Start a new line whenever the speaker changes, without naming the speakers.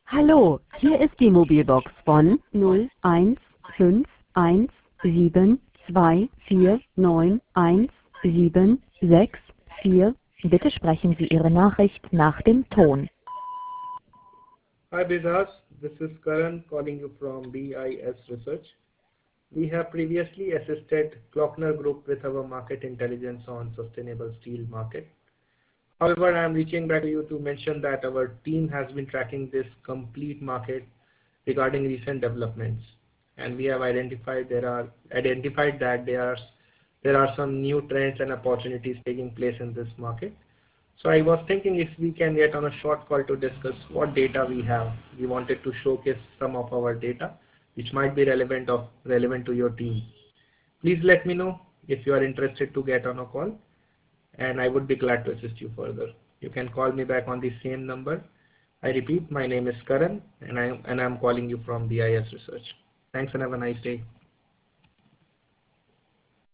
Hallo, hier ist die Mobilbox von 015172491764. Bitte sprechen Sie Ihre Nachricht nach dem Ton.
Hi Bizas, this is Karan calling you from BIS Research. We have previously assisted Klockner Group with our market intelligence on sustainable steel market. However, I am reaching back to you to mention that our team has been tracking this complete market regarding recent developments, and we have identified that there are some new trends and opportunities taking place in this market. So I was thinking if we can get on a short call to discuss what data we have. We wanted to showcase some of our data which might be relevant to your team. Please let me know if you are interested to get on a call, and I would be glad to assist you further. You can call me back on the same number. I repeat, my name is Karan, and I'm calling you from BIS Research. Thanks and have a nice day.